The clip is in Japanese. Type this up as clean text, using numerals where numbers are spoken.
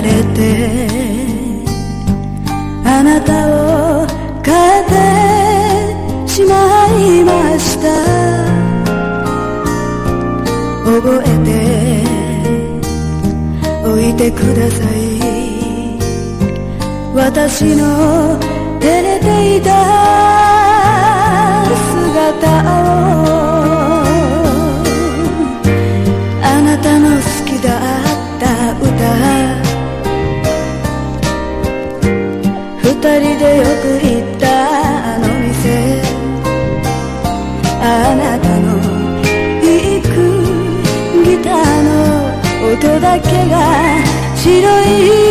れてあなたを変えてしまいました。覚えておいてください。私の照れていた姿を、あなたの好きだった歌、二人でよく行ったあの店、あなたの弾くギターの音だけが白い